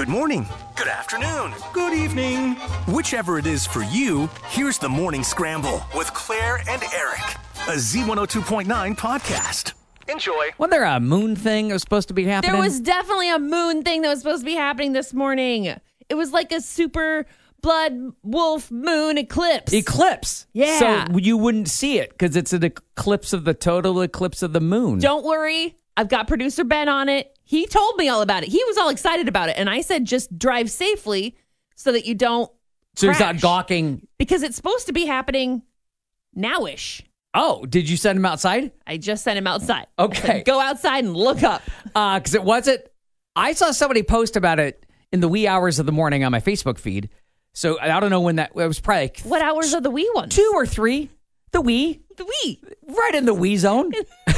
Good morning. Good afternoon. Good evening. Whichever it is for you, here's the Morning Scramble with Claire and Eric, a Z102.9 podcast. Enjoy. Wasn't there a moon thing that was supposed to be happening? There was definitely a moon thing that was supposed to be happening this morning. It was like a super blood wolf moon eclipse. Eclipse. Yeah. So you wouldn't see it because it's an eclipse of the total eclipse of the moon. Don't worry. I've got producer Ben on it. He told me all about it. He was all excited about it. And I said, just drive safely so that you don't So crash. he's not gawking. Because it's supposed to be happening nowish. Oh, did you send him outside? I just sent him outside. Okay. I said, go outside and look up. Because it wasn't. I saw somebody post about it in the wee hours of the morning on my Facebook feed. So I don't know when that, it was probably like What hours are the wee ones? 2 or 3. The wee. The wee. Right in the wee zone.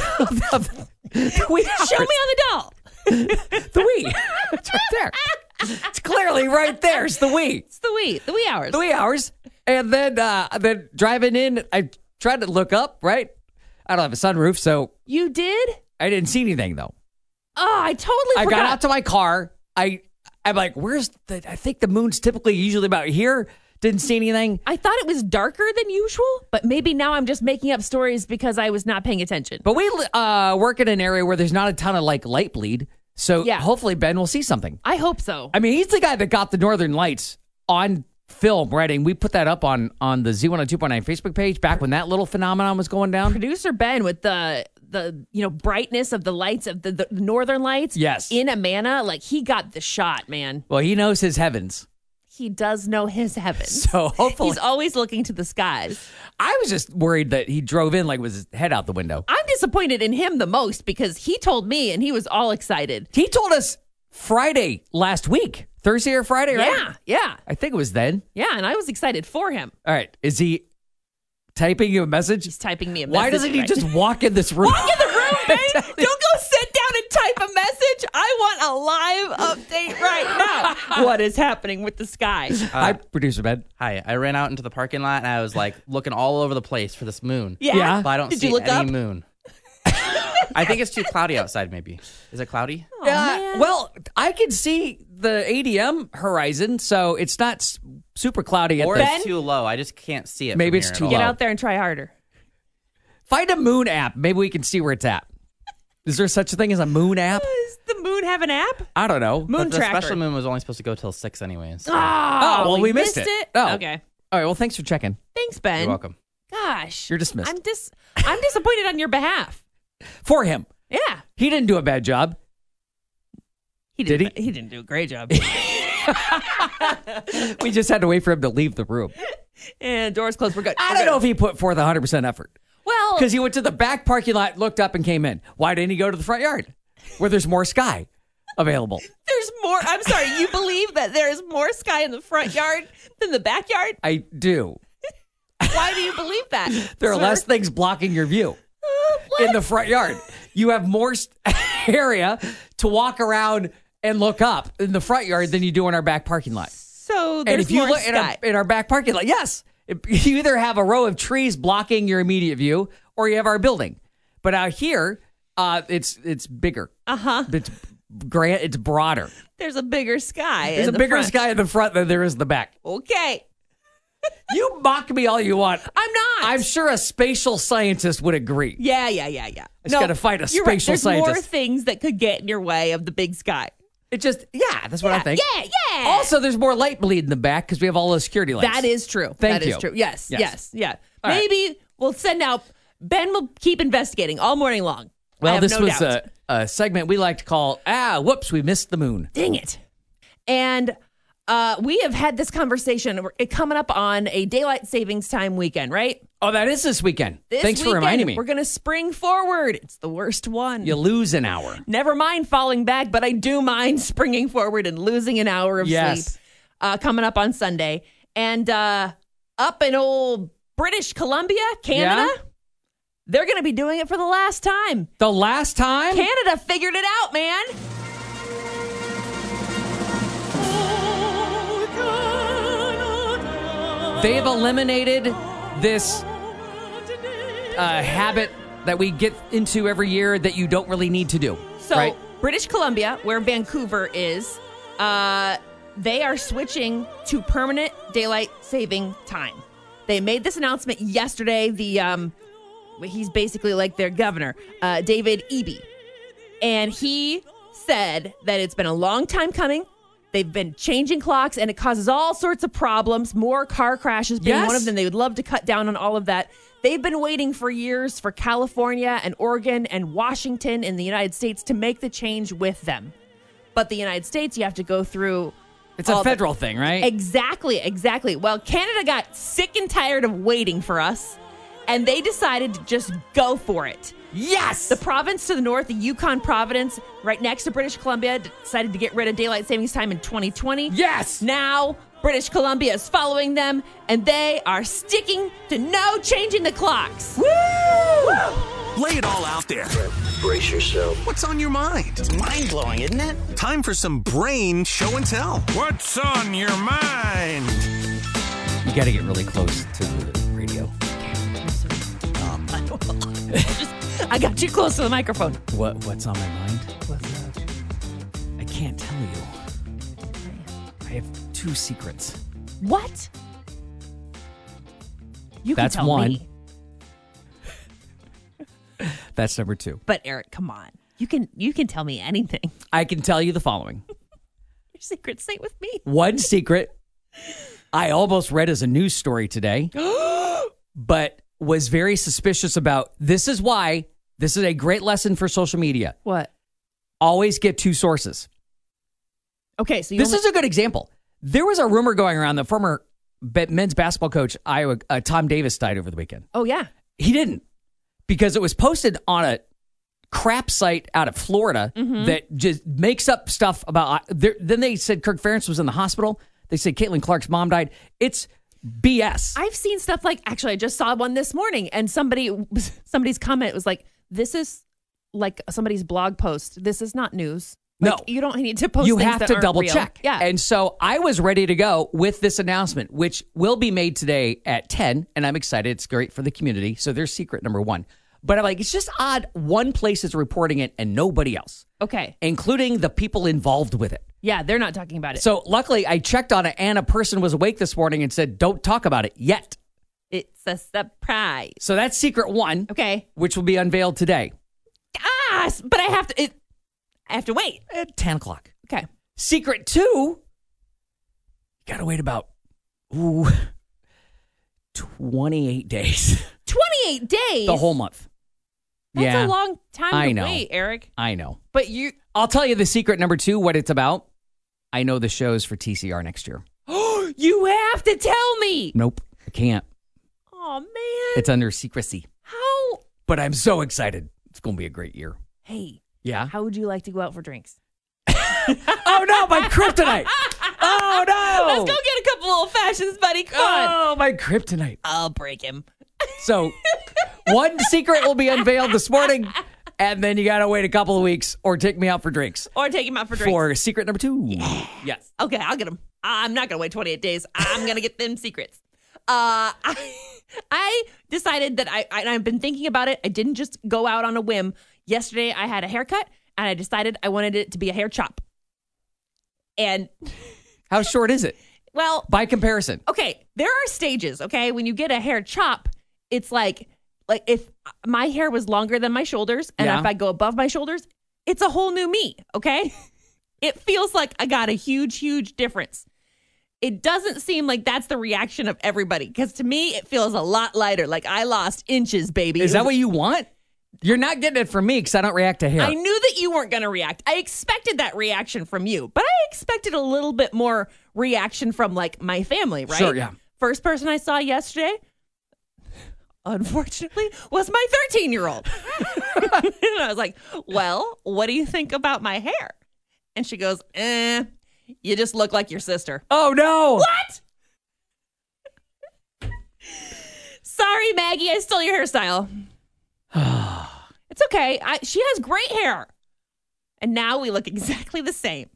The wee hours. Show me on the doll. The wee. It's right there. It's clearly right there. It's the wee. It's the wee. The wee hours. The wee hours. And then driving in, I tried to look up, right? I don't have a sunroof, so You did? I didn't see anything, though. Oh, I totally I forgot. got out to my car. I'm like, where's the, I think the moon's typically usually about here. Didn't see anything. I thought it was darker than usual, but maybe now I'm just making up stories because I was not paying attention. But we work in an area where there's not a ton of like light bleed. So Yeah. hopefully Ben will see something. I hope so. I mean, he's the guy that got the Northern Lights on film, right? And we put that up on the Z102.9 Facebook page back when that little phenomenon was going down. Producer Ben with the brightness of the lights of the northern lights. Yes. In Amana, like he got the shot, man. Well, he knows his heavens. He does know his heavens. So hopefully. He's always looking to the skies. I was just worried that he drove in like with his head out the window. I'm disappointed in him the most because he told me and he was all excited. He told us Friday last week. Thursday or Friday, right? Yeah. I think it was then. Yeah, and I was excited for him. All right. Is he typing you a message? He's typing me a message. Why doesn't he right just walk in this room? Walk in the room, babe. Don't go sit down and type a message. I want a live update right now. What is happening with the sky? Hi, Producer Ben. Hi, I ran out into the parking lot and I was like looking all over the place for this moon. Yeah. But I don't Did see you look any up? moon. I think it's too cloudy outside, maybe. Is it cloudy? Oh, man. Well, I can see the ADM horizon, so it's not super cloudy. Or at it's too low. I just can't see it. Maybe from it's here too at all. Get low. out there and try harder. Find a moon app. Maybe we can see where it's at. Is there such a thing as a moon app? Does the moon have an app? I don't know. Moon But the tracker. special moon was only supposed to go till 6 anyways. So. Oh, well, we missed it. Oh. Okay. All right, well, thanks for checking. Thanks, Ben. You're welcome. Gosh. You're dismissed. I'm disappointed on your behalf. For him. Yeah. He didn't do a bad job. Did he? He didn't do a great job. We just had to wait for him to leave the room. And doors closed. We're good. I don't know if he put forth 100% effort. Well, Because he went to the back parking lot, looked up, and came in. Why didn't he go to the front yard where there's more sky available? there's more. I'm sorry. You believe that there's more sky in the front yard than the backyard? I do. Why do you believe that? There are sir? less things blocking your view What? in the front yard. You have more area to walk around and look up in the front yard than you do in our back parking lot. So And there's if you more look sky. in our back parking lot, yes, you either have a row of trees blocking your immediate view or you have our building. But out here, it's bigger. It's grand. It's broader. There's a bigger sky. There's in a the bigger front. sky in the front than there is in the back. Okay. You mock me all you want. I'm not. I'm sure a spatial scientist would agree. Yeah. Just gotta find a you're right. spatial There's more scientist. things that could get in your way of the big sky. It just, that's what I think. Yeah. Also, there's more light bleed in the back because we have all those security lights. That is true. Thank That is you. true. Yes. Yes. Yeah. All right. Maybe we'll send out. Ben will keep investigating all morning long. I Well, have this no was doubt. a segment we like to call, whoops, we missed the moon. Dang it. And we have had this conversation coming up on a daylight savings time weekend, right? Oh, that is this weekend. This Thanks for weekend, reminding me. We're going to spring forward. It's the worst one. You lose an hour. Never mind falling back, but I do mind springing forward and losing an hour of Yes. sleep coming up on Sunday. And up in old British Columbia, Canada, Yeah? they're going to be doing it for the last time. The last time? Canada figured it out, man. They've eliminated this habit that we get into every year that you don't really need to do. So, right? British Columbia, where Vancouver is, They are switching to permanent daylight saving time. They made this announcement yesterday. He's basically like their governor, David Eby. And he said that it's been a long time coming. They've been changing clocks, and it causes all sorts of problems. More car crashes being one of them. They would love to cut down on all of that. They've been waiting for years for California and Oregon and Washington in the United States to make the change with them. But the United States, you have to go through... It's a federal thing, right? Exactly. Well, Canada got sick and tired of waiting for us, and they decided to just go for it. Yes! The province to the north, the Yukon province, right next to British Columbia, decided to get rid of daylight savings time in 2020. Yes! Now, British Columbia is following them, and they are sticking to no changing the clocks. Woo! Lay it all out there. Brace yourself. What's on your mind? It's mind-blowing, isn't it? Time for some brain show and tell. What's on your mind? You got to get really close to the radio. I got too close to the microphone. What's on my mind? I can't tell you. I have 2 secrets. What? You That's can tell one. me. That's number 2. But Eric, come on. You can tell me anything. I can tell you the following. Your secrets stay with me. One secret I almost read as a news story today, but was very suspicious about. This is why this is a great lesson for social media. What? Always get 2 sources. Okay, so This is a good example. There was a rumor going around the former men's basketball coach, Iowa, Tom Davis, died over the weekend. Oh, yeah. He didn't, because it was posted on a crap site out of Florida that just makes up stuff about. Then they said Kirk Ferentz was in the hospital. They said Caitlin Clark's mom died. It's BS. I've seen stuff like, actually, I just saw one this morning, and somebody's comment was like, this is like somebody's blog post. This is not news. Like, No. you don't need to post You things have that to aren't double real. check. Yeah. And so I was ready to go with this announcement, which will be made today at 10. And I'm excited. It's great for the community. So there's secret number 1. But I'm like, it's just odd. One place is reporting it and nobody else, Okay. including the people involved with it. Yeah, they're not talking about it. So luckily I checked on it and a person was awake this morning and said, don't talk about it yet. It's a surprise. So that's secret 1, Okay. which will be unveiled today But I have to wait. at 10 o'clock. Okay. Secret 2, you got to wait about 28 days. 28 days? The whole month. That's yeah, a long time I to know. wait, Eric. I know. But I'll tell you the secret number 2, what it's about. I know the shows for TCR next year. you have to tell me. Nope, I can't. Oh, man. It's under secrecy. How? But I'm so excited. It's going to be a great year. Hey, Yeah? how would you like to go out for drinks? Oh, no, my kryptonite. Oh, no. Let's go get a couple old fashions, buddy. Come on. Oh, my kryptonite. I'll break him. So, one secret will be unveiled this morning, and then you got to wait a couple of weeks or take me out for drinks. Or take him out for drinks. For secret number 2. Yes. Okay, I'll get them. I'm not going to wait 28 days. I'm going to get them secrets. I decided that I've been thinking about it. I didn't just go out on a whim. Yesterday, I had a haircut, and I decided I wanted it to be a hair chop. And, How short is it? well, By comparison. okay, there are stages, okay? When you get a hair chop, it's like if my hair was longer than my shoulders, and Yeah. if I go above my shoulders, it's a whole new me, okay? It feels like I got a huge, huge difference. It doesn't seem like that's the reaction of everybody, because to me, it feels a lot lighter. Like I lost inches, baby. Is that what you want? You're not getting it from me because I don't react to hair. I knew that you weren't going to react. I expected that reaction from you, but I expected a little bit more reaction from like my family, right? Sure, yeah. First person I saw yesterday, unfortunately, was my 13-year-old. And I was like, well, what do you think about my hair? And she goes, you just look like your sister. Oh, no. What? Sorry, Maggie, I stole your hairstyle. It's okay. She has great hair. And now we look exactly the same.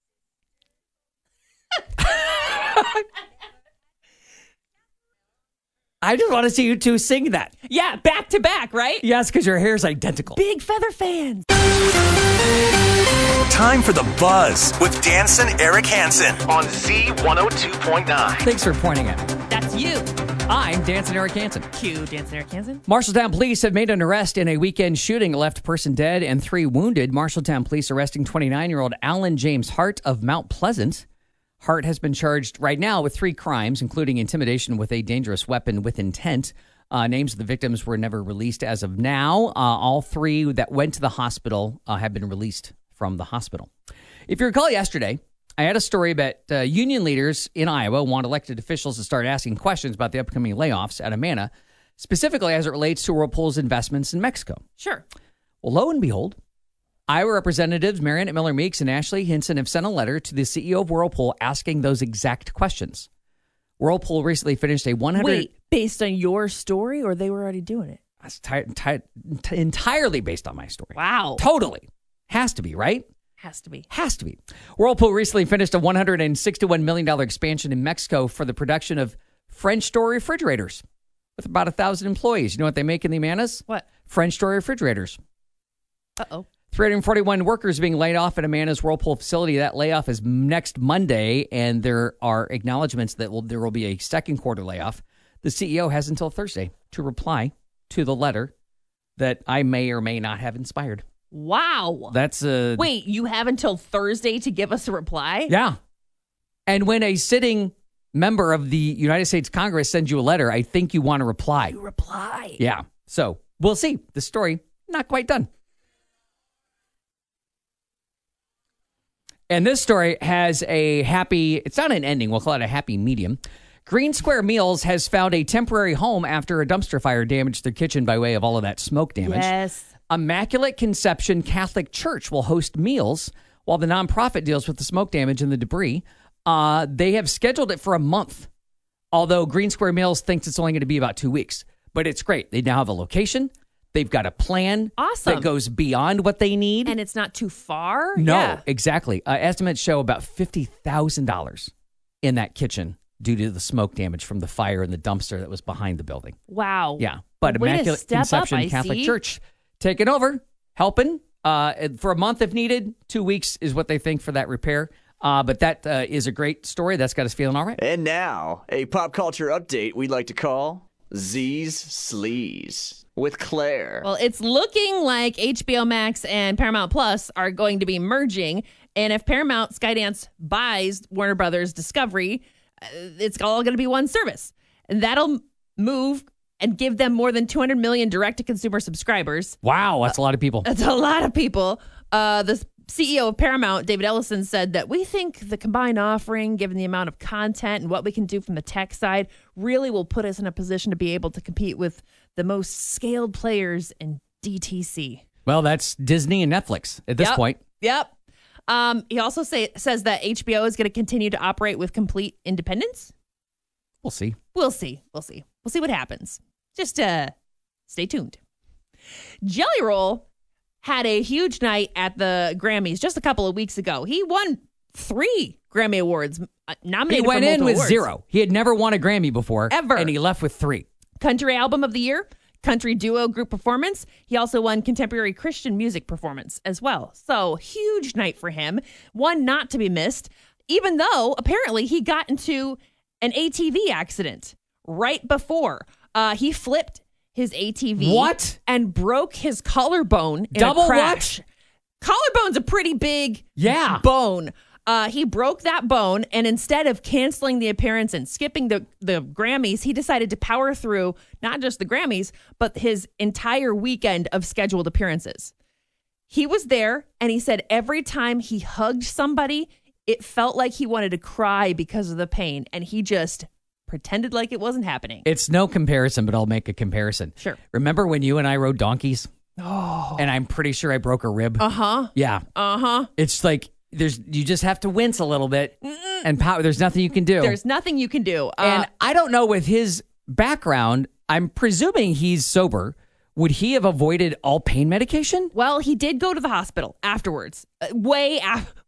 I just want to see you two sing that. Yeah, back to back, right? Yes, because your hair's identical. Big feather fans. time for The Buzz with Danson Eric Hansen on Z102.9. Thanks for pointing at me. That's you. I'm Danson Eric Hansen. Cue, Danson Eric Hansen. Marshalltown police have made an arrest in a weekend shooting that left a person dead and 3 wounded. Marshalltown police arresting 29-year-old Alan James Hart of Mount Pleasant. Hart has been charged right now with 3 crimes, including intimidation with a dangerous weapon with intent. Names of the victims were never released as of now. All 3 that went to the hospital have been released from the hospital. If you recall yesterday, I had a story about union leaders in Iowa want elected officials to start asking questions about the upcoming layoffs at Amana, specifically as it relates to Whirlpool's investments in Mexico. Sure. Well, lo and behold, Iowa Representatives Mariannette Miller Meeks and Ashley Hinson have sent a letter to the CEO of Whirlpool asking those exact questions. Whirlpool recently finished a 100... Wait, based on your story, or they were already doing it? That's entirely based on my story. Wow. Totally. Has to be, right? Has to be. Has to be. Whirlpool recently finished a $161 million expansion in Mexico for the production of French door refrigerators with about 1,000 employees. You know what they make in the Amanas? What? French door refrigerators. Uh-oh. 341 workers being laid off at Amana's Whirlpool facility. That layoff is next Monday, and there are acknowledgments that there will be a second quarter layoff. The CEO has until Thursday to reply to the letter that I may or may not have inspired. Wow. That's Wait, you have until Thursday to give us a reply? Yeah. And when a sitting member of the United States Congress sends you a letter, I think you want to reply. You reply. Yeah. So we'll see. The story, not quite done. And this story has a happy, it's not an ending, we'll call it a happy medium. Green Square Meals has found a temporary home after a dumpster fire damaged their kitchen by way of all of that smoke damage. Yes. Immaculate Conception Catholic Church will host meals while the nonprofit deals with the smoke damage and the debris. They have scheduled it for a month, although Green Square Meals thinks it's only going to be about 2 weeks. But it's great. They now have a location. They've got a plan that goes beyond what they need. And it's not too far? No, Yeah. exactly. Estimates show about $50,000 in that kitchen due to the smoke damage from the fire in the dumpster that was behind the building. Wow. Yeah. But Way to Immaculate step Conception up, I Catholic see. Church taking over, helping for a month if needed. 2 weeks is what they think for that repair. But that is a great story. That's got us feeling all right. And now, a pop culture update we'd like to call Z's Sleaze with Claire. Well, it's looking like HBO Max and Paramount Plus are going to be merging. And if Paramount Skydance buys Warner Brothers Discovery, it's all going to be one service. And that'll move and give them more than 200 million direct-to-consumer subscribers. Wow, that's a lot of people. That's a lot of people. The CEO of Paramount, David Ellison, said that we think the combined offering, given the amount of content and what we can do from the tech side, really will put us in a position to be able to compete with the most scaled players in DTC. Well, that's Disney and Netflix at this point. Yep. He also says that HBO is going to continue to operate with complete independence. We'll see. We'll see. We'll see what happens. Just stay tuned. Jelly Roll had a huge night at the Grammys just a couple of weeks ago. He won 3 Grammy Awards, nominated He went for in multiple with awards. 0. He had never won a Grammy before. Ever. And he left with 3. Country Album of the Year, Country Duo Group Performance. He also won Contemporary Christian Music Performance as well. So huge night for him. One not to be missed, even though apparently he got into an ATV accident right before. He flipped his ATV. What? And broke his collarbone in Double a crash. what? Collarbone's a pretty big bone. He broke that bone, and instead of canceling the appearance and skipping the Grammys, he decided to power through not just the Grammys, but his entire weekend of scheduled appearances. He was there, and he said every time he hugged somebody, it felt like he wanted to cry because of the pain, and he just pretended like it wasn't happening. It's no comparison, but I'll make a comparison. Sure. Remember when you and I rode donkeys? Oh. And I'm pretty sure I broke a rib. Uh-huh. Yeah. Uh-huh. It's like you just have to wince a little bit and power. There's nothing you can do. There's nothing you can do. And I don't know, with his background, I'm presuming he's sober. Would he have avoided all pain medication? Well, he did go to the hospital afterwards. Way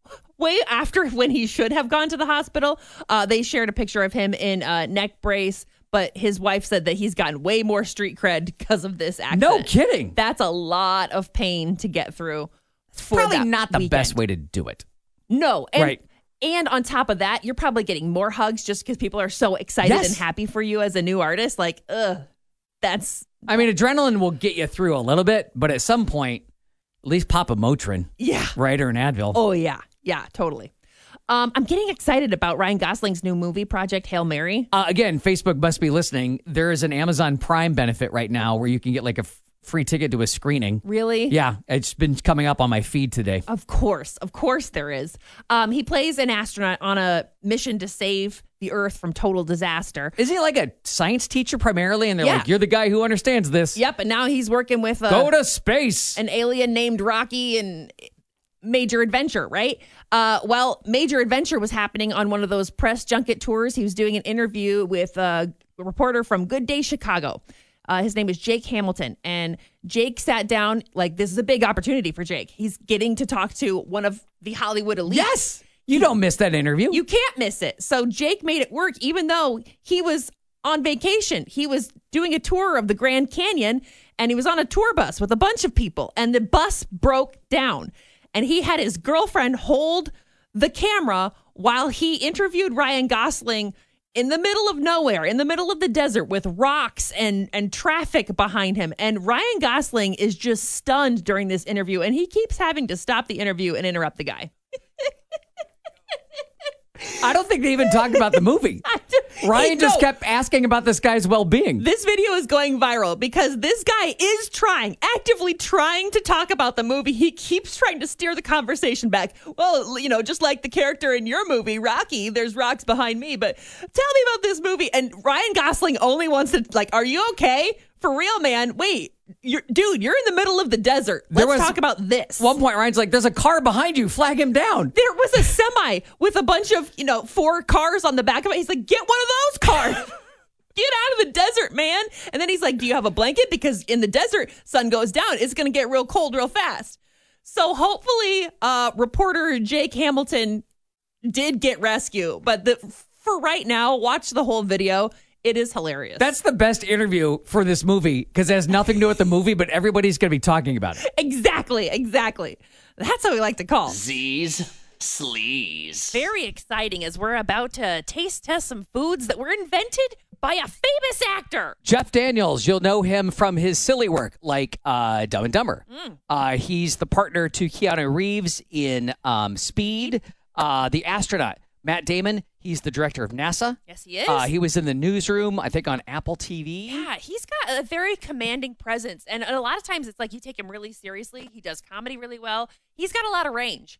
after when he should have gone to the hospital. They shared a picture of him in a neck brace, but his wife said that he's gotten way more street cred because of this accident. No kidding. That's a lot of pain to get through. for Probably that not the weekend. best way to do it. No. And, Right. And on top of that, you're probably getting more hugs just because people are so excited Yes. and happy for you as a new artist. Like, that's, I mean, adrenaline will get you through a little bit, but at some point, at least pop a Motrin, yeah. right, or an Advil. Oh, yeah. Yeah, totally. I'm getting excited about Ryan Gosling's new movie, Project Hail Mary. Again, Facebook must be listening. There is an Amazon Prime benefit right now where you can get like a free ticket to a screening. Really? Yeah, it's been coming up on my feed today. Of course there is. He plays an astronaut on a mission to save the Earth from total disaster. Is he like a science teacher primarily? And they're Yeah. like, you're the guy who understands this. Yep, and now he's working with Go to space. an alien named Rocky and Major Adventure, right? Well, Major Adventure was happening on one of those press junket tours. He was doing an interview with a reporter from Good Day Chicago. His name is Jake Hamilton. And Jake sat down, like, this is a big opportunity for Jake. He's getting to talk to one of the Hollywood elite. Yes. You don't miss that interview. You can't miss it. So Jake made it work, even though he was on vacation. He was doing a tour of the Grand Canyon, and he was on a tour bus with a bunch of people, and the bus broke down. And he had his girlfriend hold the camera while he interviewed Ryan Gosling in the middle of nowhere, in the middle of the desert with rocks and traffic behind him. And Ryan Gosling is just stunned during this interview, and he keeps having to stop the interview and interrupt the guy. I don't think they even talked about the movie. Ryan just kept asking about this guy's well-being. This video is going viral because this guy is actively trying to talk about the movie. He keeps trying to steer the conversation back. Well, just like the character in your movie, Rocky, there's rocks behind me, but tell me about this movie. And Ryan Gosling only wants to, like, are you okay? For real, man. Wait, you're in the middle of the desert. Let's talk about this. One point, Ryan's like, there's a car behind you. Flag him down. There was a semi with a bunch of, 4 cars on the back of it. He's like, get one of those cars. Get out of the desert, man. And then he's like, do you have a blanket? Because in the desert, sun goes down. It's going to get real cold real fast. So hopefully, reporter Jake Hamilton did get rescue. But for right now, watch the whole video. It is hilarious. That's the best interview for this movie because it has nothing to do with the movie, but everybody's going to be talking about it. Exactly. That's how we like to call. Z's Sleaze. Very exciting as we're about to taste test some foods that were invented by a famous actor. Jeff Daniels, you'll know him from his silly work like Dumb and Dumber. He's the partner to Keanu Reeves in Speed, The Astronaut. Matt Damon, he's the director of NASA. Yes, he is. He was in The Newsroom, I think, on Apple TV. Yeah, he's got a very commanding presence. And a lot of times it's like you take him really seriously. He does comedy really well. He's got a lot of range.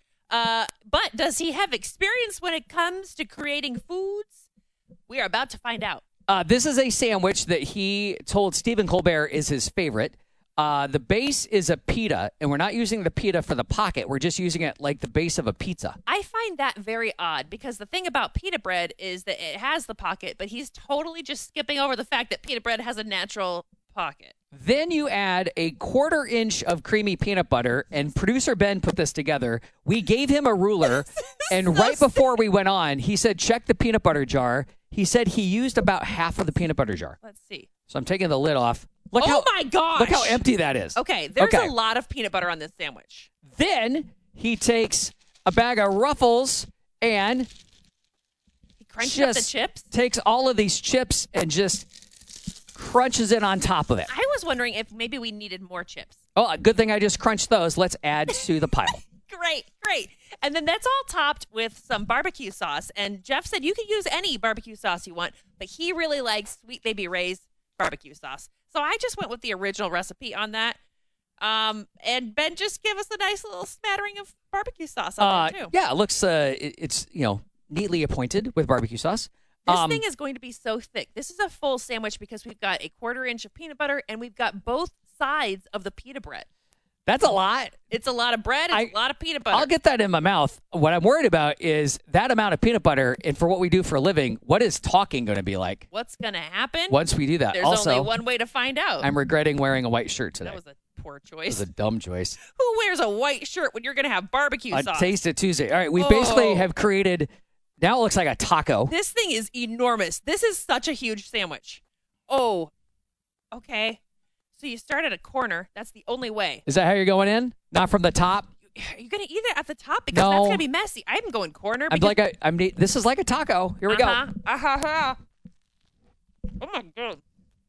But does he have experience when it comes to creating foods? We are about to find out. This is a sandwich that he told Stephen Colbert is his favorite. The base is a pita, and we're not using the pita for the pocket. We're just using it like the base of a pizza. I find that very odd because the thing about pita bread is that it has the pocket, but he's totally just skipping over the fact that pita bread has a natural pocket. Then you add a 1/4 inch of creamy peanut butter, and producer Ben put this together. We gave him a ruler, and right before we went on, he said, check the peanut butter jar. He said he used about half of the peanut butter jar. Let's see. So I'm taking the lid off. Look my gosh. Look how empty that is. Okay, there's a lot of peanut butter on this sandwich. Then he takes a bag of Ruffles and He crunches up the chips. takes all of these chips and just crunches it on top of it. I was wondering if maybe we needed more chips. Oh, good thing I just crunched those. Let's add to the pile. Great. And then that's all topped with some barbecue sauce. And Jeff said you could use any barbecue sauce you want, but he really likes Sweet Baby Ray's barbecue sauce. So I just went with the original recipe on that. And Ben just gave us a nice little smattering of barbecue sauce on there too. Yeah, it looks it's neatly appointed with barbecue sauce. This thing is going to be so thick. This is a full sandwich because we've got a 1/4 inch of peanut butter and we've got both sides of the pita bread. That's a lot. It's a lot of bread. It's a lot of peanut butter. I'll get that in my mouth. What I'm worried about is that amount of peanut butter, and for what we do for a living, what is talking going to be like? What's going to happen? Once we do that. There's also, only one way to find out. I'm regretting wearing a white shirt today. That was a poor It choice. was a dumb choice. Who wears a white shirt when you're going to have barbecue sauce? Taste It Tuesday. All right, we basically have created, now it looks like a taco. This thing is enormous. This is such a huge sandwich. Oh, okay. So you start at a corner. That's the only way. Is that how you're going in? Not from the top? Are you going to eat it at the top? Because No. that's going to be messy. I'm going corner. I'm because- like this is like a taco. Here we go. Oh my God.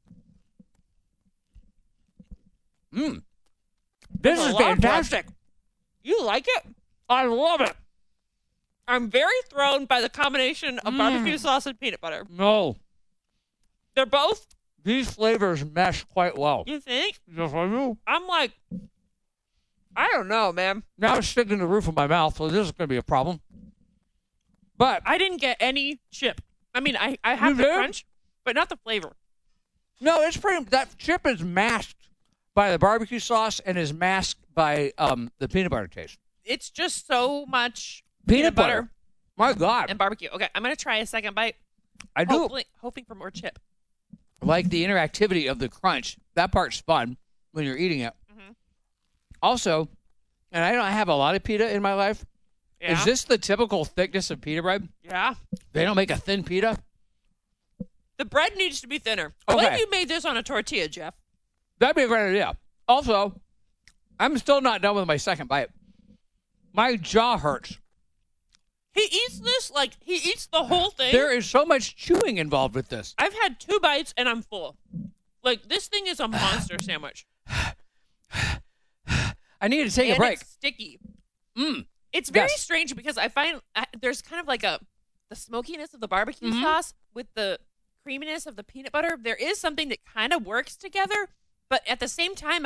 This That's is a lot of fantastic. You like it? I love it. I'm very thrown by the combination of barbecue sauce and peanut butter. No, They're both, these flavors mesh quite well. you think? Yes, I do. I'm like, I don't know, man. Now it's sticking to the roof of my mouth, so this is going to be a problem. But I didn't get any chip. I mean, I have You the did? crunch, but not the flavor. no, it's pretty. That chip is masked by the barbecue sauce and is masked by the peanut butter taste. It's just so much Peanut butter. My God, and barbecue. Okay, I'm going to try a second bite. I do Hoping for more chip. like the interactivity of the crunch. That part's fun when you're eating it. Mm-hmm. Also, and I don't have a lot of pita in my life. Yeah. Is this the typical thickness of pita bread? Yeah. They don't make a thin pita. The bread needs to be thinner. Okay. What if you made this on a tortilla, Jeff? That'd be a great idea. Also, I'm still not done with my second bite. My jaw hurts. He eats this like he eats the whole thing. There is so much chewing involved with this. I've had 2 bites and I'm full. Like, this thing is a monster sandwich. I need to take a And break. it's sticky. Mm. It's very Yes. strange because I find there's kind of like the smokiness of the barbecue Mm-hmm. sauce with the creaminess of the peanut butter. There is something that kind of works together, but at the same time,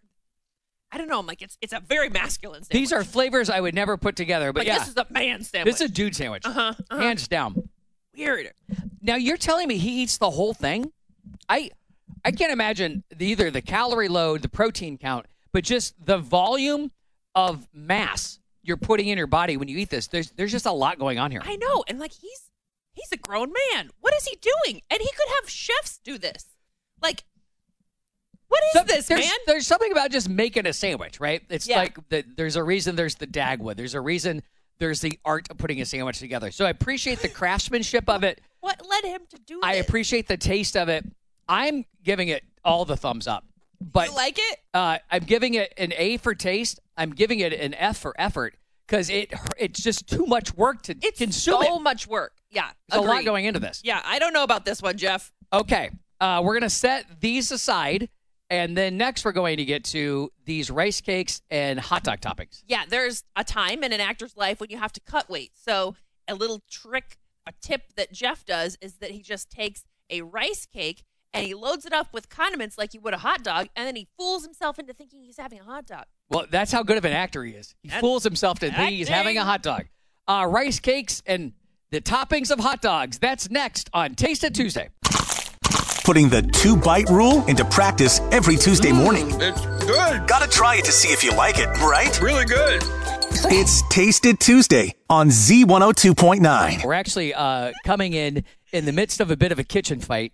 I don't know. I'm like, it's a very masculine sandwich. These are flavors I would never put together, but like, yeah, this is a man sandwich. this is a dude sandwich. Uh-huh. Hands down. Weird. Now you're telling me he eats the whole thing? I can't imagine either the calorie load, the protein count, but just the volume of mass you're putting in your body when you eat this. There's just a lot going on here. I know, and like he's a grown man. What is he doing? And he could have chefs do this. Like, what is this, there's, man? There's something about just making a sandwich, right? It's Yeah. like there's a reason there's the Dagwood. There's a reason there's the art of putting a sandwich together. So I appreciate the craftsmanship of it. What led him to do I this? appreciate the taste of it. I'm giving it all the thumbs up. But You like it? I'm giving it an A for taste. I'm giving it an F for effort because it's just too much work to It's consume so it. much work. Yeah, There's a lot agreed. going into this. Yeah, I don't know about this one, Jeff. Okay, we're going to set these aside, and then next we're going to get to these rice cakes and hot dog toppings. Yeah, there's a time in an actor's life when you have to cut weight. So a little trick, a tip that Jeff does is that he just takes a rice cake and he loads it up with condiments like you would a hot dog, and then he fools himself into thinking he's having a hot dog. Well, that's how good of an actor he is. He fools himself to think he's having a hot dog. Rice cakes and the toppings of hot dogs. That's next on Taste It Tuesday. Putting the 2-bite rule into practice every Tuesday morning. It's good. Gotta try it to see if you like it, right? Really good. It's Taste It Tuesday on Z102.9. We're actually coming in the midst of a bit of a kitchen fight.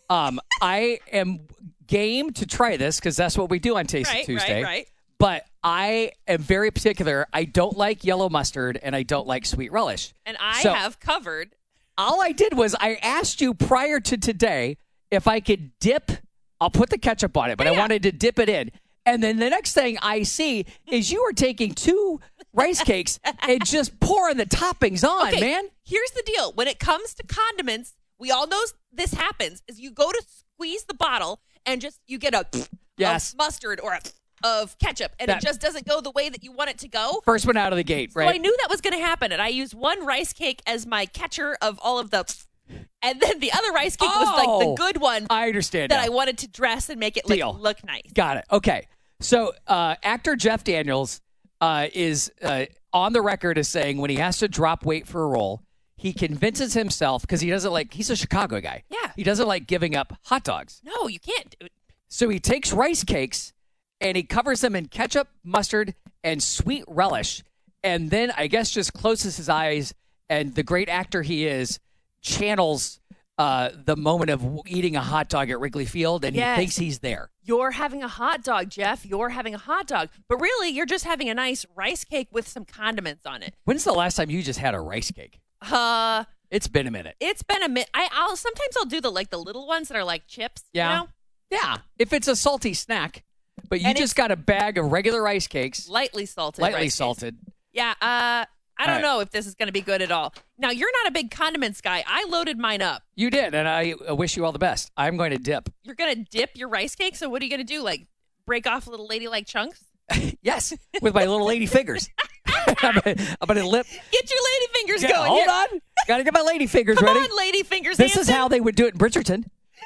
I am game to try this because that's what we do on Taste It Tuesday. Right. But I am very particular. I don't like yellow mustard and I don't like sweet relish. And I So- have covered. All I did was I asked you prior to today if I could dip. I'll put the ketchup on it, but I Yeah. wanted to dip it in. And then the next thing I see is you are taking 2 rice cakes and just pouring the toppings on, Okay, man. Here's the deal. When it comes to condiments, we all know this happens, is you go to squeeze the bottle and just you get a Yes. of mustard or a of ketchup, and That- it just doesn't go the way that you want it to go. First one out of the gate, So I right? knew that was going to happen, and I used one rice cake as my catcher of all of the, and then the other rice cake was like Oh, the good one I understand that now. I wanted to dress and make it Deal. look nice. Got it. Okay. So actor Jeff Daniels is on the record as saying when he has to drop weight for a role, he convinces himself because he doesn't like, he's a Chicago guy. Yeah. He doesn't like giving up hot dogs. No, you can't do it. So he takes rice cakes and he covers them in ketchup, mustard, and sweet relish. And then I guess just closes his eyes and the great actor he is channels the moment of eating a hot dog at Wrigley Field and Yes. he thinks he's there. You're having a hot dog, Jeff. You're having a hot dog. But really, you're just having a nice rice cake with some condiments on it. When's the last time you just had a rice cake? It's been a minute. It's been a minute. Sometimes I'll do the little ones that are like chips. Yeah. You know? Yeah. If it's a salty snack. But you And just got a bag of regular rice cakes, lightly salted. lightly rice cakes. salted. Yeah. I don't right. know if this is going to be good at all. Now, you're not a big condiments guy. I loaded mine up. You did, and I wish you all the best. I'm going to dip. You're going to dip your rice cake. So what are you going to do? Like break off little ladylike chunks? Yes, with my little lady fingers. I'm gonna lip. Get your lady fingers Yeah, going. hold here. on. Got to get my lady fingers Come ready. on, lady fingers. This is Hanson. how they would do it in Bridgerton.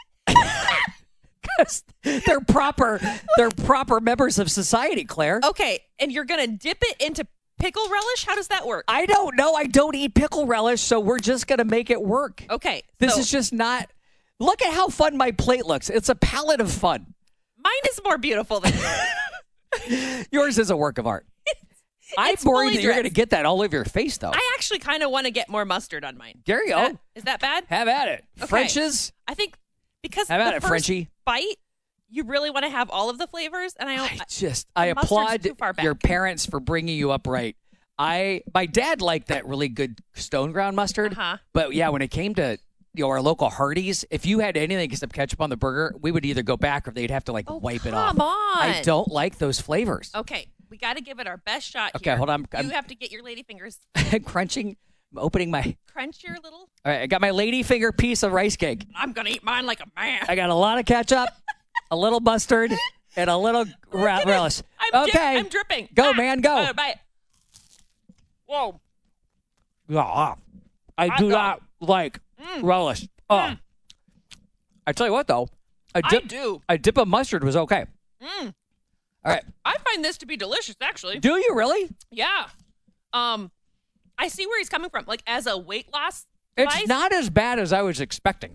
'Cause they're proper members of society, Claire. Okay, and you're going to dip it into pickle relish? How does that work? I don't know. I don't eat pickle relish, so we're just going to make it work. Okay. This so is just not. Look at how fun my plate looks. It's a palette of fun. mine is more beautiful than yours. Yours is a work of art. I'm It's worried fully that you're going to dressed. get that all over your face, though. I actually kind of want to get more mustard on mine. There you go. Is that bad? Have at it. Okay. French's. I think because Have at the it, first Frenchie. bite, you really want to have all of the flavors, and I I mustard's applaud too far back. your parents for bringing you up right. My dad liked that really good stone ground mustard. Uh-huh. But yeah, when it came to our local Hardee's, if you had anything except ketchup on the burger, we would either go back or they'd have to wipe it off. come on. I don't like those flavors. Okay, we got to give it our best shot Okay, here. hold on. You I'm- have to get your lady fingers. Crunching, opening my. Crunch your little. All right, I got my lady finger piece of rice cake. I'm gonna eat mine like a man. I got a lot of ketchup, a little mustard, and a little relish. Okay, I'm dripping. Go, man, go. Bite. Whoa. Yeah, I do dog. not like relish. Oh, I tell you what, though, I do. A dip of mustard was okay. All right, I find this to be delicious, actually. do you really? Yeah. I see where he's coming from. Like as a weight loss It's device. not as bad as I was expecting.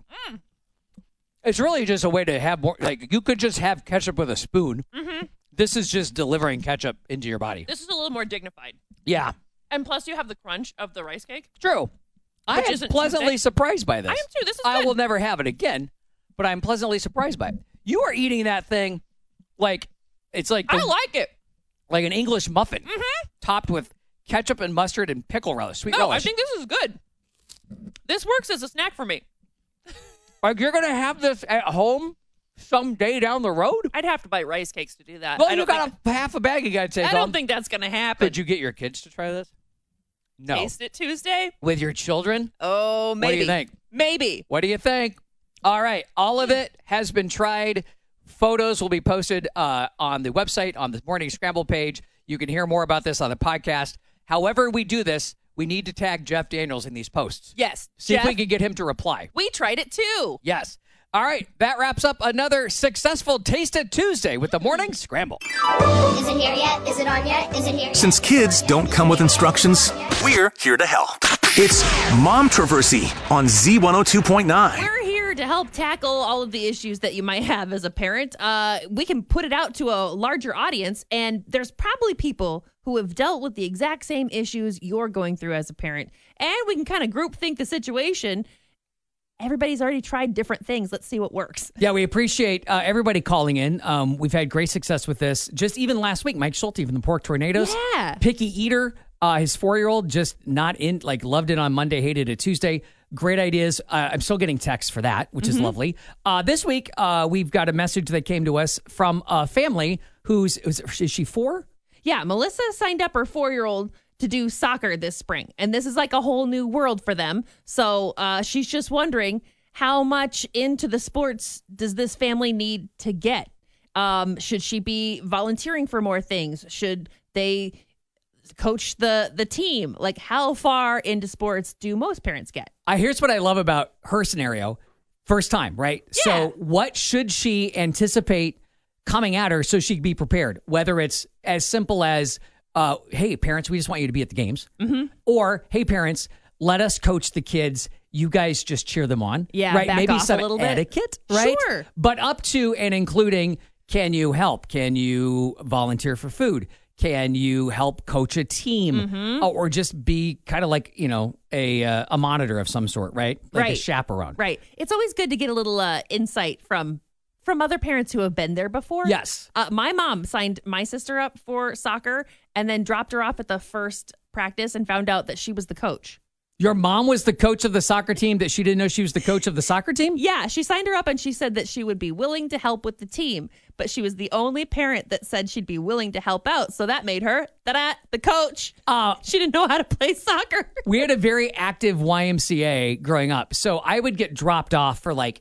It's really just a way to have more. Like you could just have ketchup with a spoon. Mm-hmm. This is just delivering ketchup into your body. This is a little more dignified. Yeah, And plus, you have the crunch of the rice cake. true. I Which am isn't pleasantly Tuesday. surprised by this. I am too. This is I good. will never have it again, but I'm pleasantly surprised by it. You are eating that thing like it's like I like it. like an English muffin topped with ketchup and mustard and pickle relish, sweet No, relish. I think this is good. This works as a snack for me. Like you're gonna have this at home someday down the road. I'd have to buy rice cakes to do that. Well, I you don't got think, a half a bag you gotta take I home. don't think that's going to happen. Did you get your kids to try this? No. Taste it Tuesday? With your children? Oh, maybe. What do you think? Maybe. What do you think? All right. All of it has been tried. Photos will be posted on the website, on the Morning Scramble page. You can hear more about this on the podcast. However we do this, we need to tag Jeff Daniels in these posts. Yes. See if Jeff, we can get him to reply. we tried it too. Yes. All right. That wraps up another successful Taste It Tuesday with the Morning Scramble. Is it here yet? Is it on yet? Is it here? Since kids don't come with instructions, we're here to help. It's Momtroversy on Z102.9. We're here to help tackle all of the issues that you might have as a parent. We can put it out to a larger audience, and there's probably people who have dealt with the exact same issues you're going through as a parent. And we can kind of group think the situation. Everybody's already tried different things. Let's see what works. Yeah, we appreciate everybody calling in. We've had great success with this. Just even last week, Mike Schulte from the Pork Tornadoes. Yeah. Picky eater. His 4-year-old just not in, like loved it on Monday, hated it Tuesday. Great ideas. I'm still getting texts for that, which is lovely. This week, we've got a message that came to us from a family is she 4? Yeah, Melissa signed up her 4-year-old to do soccer this spring, and this is like a whole new world for them. So she's just wondering how much into the sports does this family need to get? Should she be volunteering for more things? Should they coach the team? Like, how far into sports do most parents get? Here's what I love about her scenario. First time, right? Yeah. So what should she anticipate coming at her so she can be prepared? Whether it's as simple as, hey, parents, we just want you to be at the games. Mm-hmm. Or, hey, parents, let us coach the kids. You guys just cheer them on. Yeah, right? back Maybe off a some little bit. etiquette, right? Sure. But up to and including, can you help? Can you volunteer for food? Can you help coach a team? Or just be kind of like, a monitor of some sort, right? Like a Right. chaperone. Right. It's always good to get a little insight from other parents who have been there before. Yes. My mom signed my sister up for soccer and then dropped her off at the first practice and found out that she was the coach. Your mom was the coach of the soccer team that she didn't know she was the coach of the soccer team? Yeah, she signed her up and she said that she would be willing to help with the team, but she was the only parent that said she'd be willing to help out. So that made her, the coach. She didn't know how to play soccer. We had a very active YMCA growing up. So I would get dropped off for like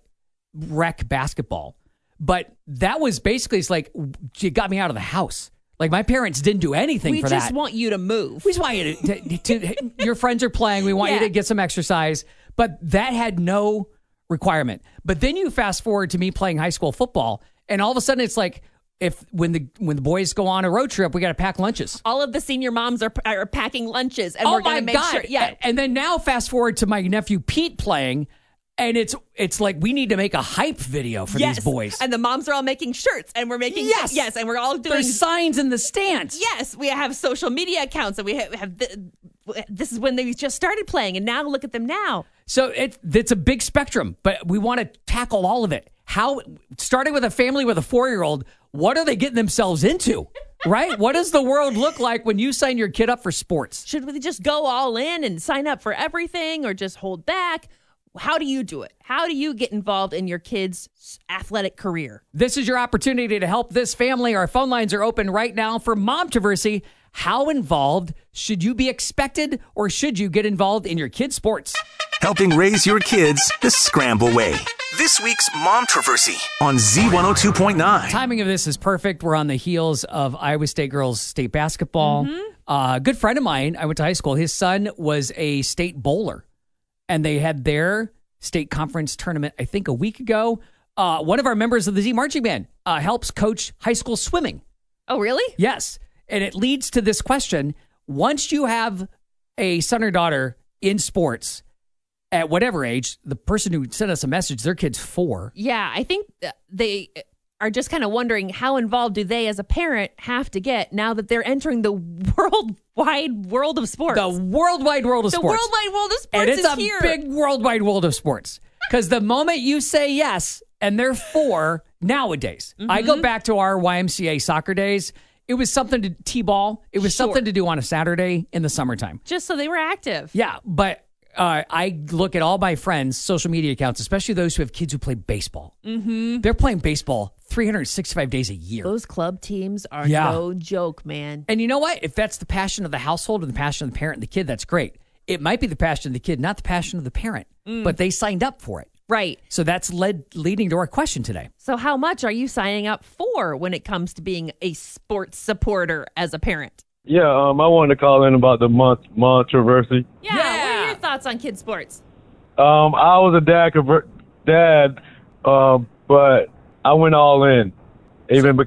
rec basketball. But that was basically, it's like, it got me out of the house. Like, my parents didn't do anything for that. We just want you to move. We just want you to your friends are playing. We want you to get some exercise. But that had no requirement. But then you fast forward to me playing high school football, and all of a sudden it's like, when the boys go on a road trip, we got to pack lunches. All of the senior moms are packing lunches, and we're going to make sure. Yeah. And then now fast forward to my nephew Pete playing. And it's like we need to make a hype video for these boys. And the moms are all making shirts, and we're making yes, and we're all doing There's signs in the stands. Yes, we have social media accounts, and we have this is when they just started playing, and now look at them now. So it's a big spectrum, but we want to tackle all of it. How, starting with a family with a 4-year-old, what are they getting themselves into? Right? What does the world look like when you sign your kid up for sports? Should we just go all in and sign up for everything, or just hold back? How do you do it? How do you get involved in your kid's athletic career? This is your opportunity to help this family. Our phone lines are open right now for Momtroversy. How involved should you be expected, or should you get involved in your kids' sports? Helping raise your kids the Scramble way. This week's Momtroversy on Z102.9. Timing of this is perfect. We're on the heels of Iowa State girls state basketball. A good friend of mine, I went to high school, his son was a state bowler. And they had their state conference tournament, I think, a week ago. One of our members of the Z Marching Band helps coach high school swimming. Oh, really? Yes. And it leads to this question. Once you have a son or daughter in sports, at whatever age, the person who sent us a message, their kid's 4. Yeah, I think they are just kind of wondering, how involved do they as a parent have to get now that they're entering the worldwide world of sports? The worldwide world of sports. The worldwide world of sports and it's is here. a big worldwide world of sports. Because the moment you say yes, and they're 4 nowadays, I go back to our YMCA soccer days. It was something to T-ball. It was something to do on a Saturday in the summertime. Just so they were active. Yeah, but I look at all my friends' social media accounts, especially those who have kids who play baseball. They're playing baseball 365 days a year. Those club teams are no joke, man. And you know what? If that's the passion of the household and the passion of the parent and the kid, that's great. It might be the passion of the kid, not the passion of the parent, but they signed up for it. Right. So that's leading to our question today. So how much are you signing up for when it comes to being a sports supporter as a parent? Yeah, I wanted to call in about the Momtroversy. Yeah. What are your thoughts on kids' sports? I was a dad, but I went all in. Even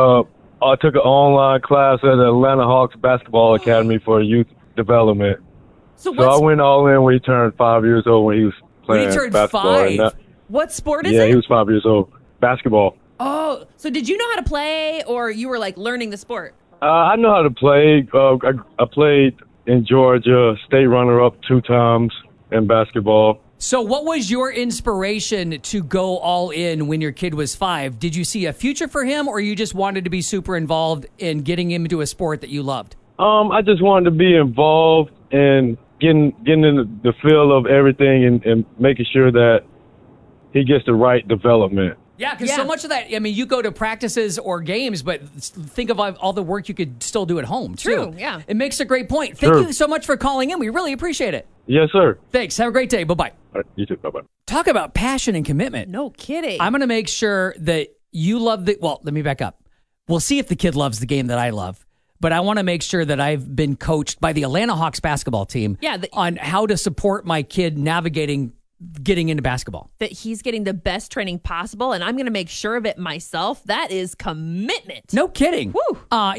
I took an online class at the Atlanta Hawks Basketball Academy for youth development. So I went all in when he turned 5 years old when he was playing when he turned basketball. 5? What sport is it? Yeah, he was 5 years old. Basketball. Oh, so did you know how to play, or you were like learning the sport? I know how to play. I played in Georgia, state runner-up 2 times in basketball. So what was your inspiration to go all in when your kid was 5? Did you see a future for him, or you just wanted to be super involved in getting him into a sport that you loved? I just wanted to be involved in getting in the feel of everything and making sure that he gets the right development. Yeah, because so much of that, I mean, you go to practices or games, but think of all the work you could still do at home, too. True, yeah. It makes a great point. Thank you so much for calling in. We really appreciate it. Yes, sir. Thanks. Have a great day. Bye-bye. All right, you too. Bye-bye. Talk about passion and commitment. No kidding. I'm going to make sure that you love let me back up. We'll see if the kid loves the game that I love. But I want to make sure that I've been coached by the Atlanta Hawks basketball team on how to support my kid navigating getting into basketball. That he's getting the best training possible, and I'm going to make sure of it myself. That is commitment. No kidding. Woo.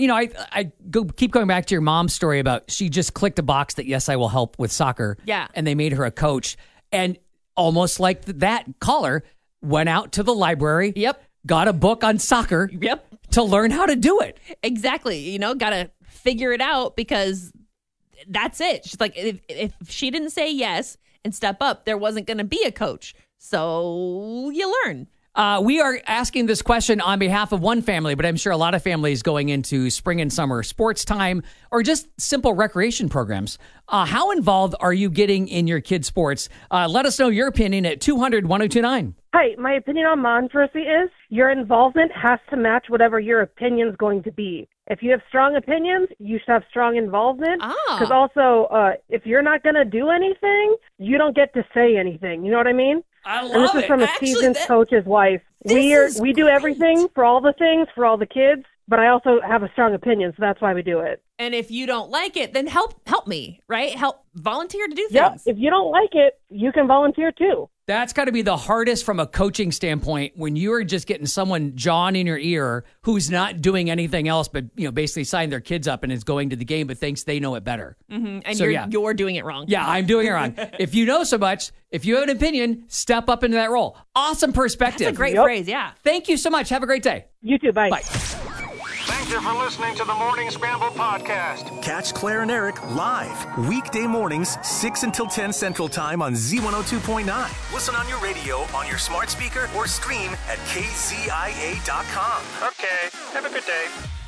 I keep going back to your mom's story about she just clicked a box that, yes, I will help with soccer. Yeah. And they made her a coach. And almost like that caller went out to the library. Yep. Got a book on soccer. Yep. To learn how to do it. Exactly. Got to figure it out, because that's it. She's like, if she didn't say yes and step up, there wasn't going to be a coach. So you learn. We are asking this question on behalf of one family, but I'm sure a lot of families going into spring and summer sports time or just simple recreation programs. How involved are you getting in your kids' sports? Let us know your opinion at 200-1029. Hi, my opinion on Montrosy is your involvement has to match whatever your opinion's going to be. If you have strong opinions, you should have strong involvement. Because also, if you're not going to do anything, you don't get to say anything. You know what I mean? I love and this is from a seasoned coach's wife. We do everything for all the things, for all the kids, but I also have a strong opinion, so that's why we do it. And if you don't like it, then help me, right? Help volunteer to do things. Yeah, if you don't like it, you can volunteer too. That's got to be the hardest from a coaching standpoint when you are just getting someone jawing in your ear who's not doing anything else but basically signing their kids up and is going to the game but thinks they know it better. Mm-hmm. And so, you're doing it wrong. Yeah, I'm doing it wrong. If you know so much, if you have an opinion, step up into that role. Awesome perspective. That's a great phrase, yeah. Thank you so much. Have a great day. You too. Bye. Bye. Thank you for listening to the Morning Scramble podcast. Catch Claire and Eric live weekday mornings 6 until 10 Central Time on Z102.9. Listen on your radio, on your smart speaker, or stream at kzia.com. Okay, have a good day.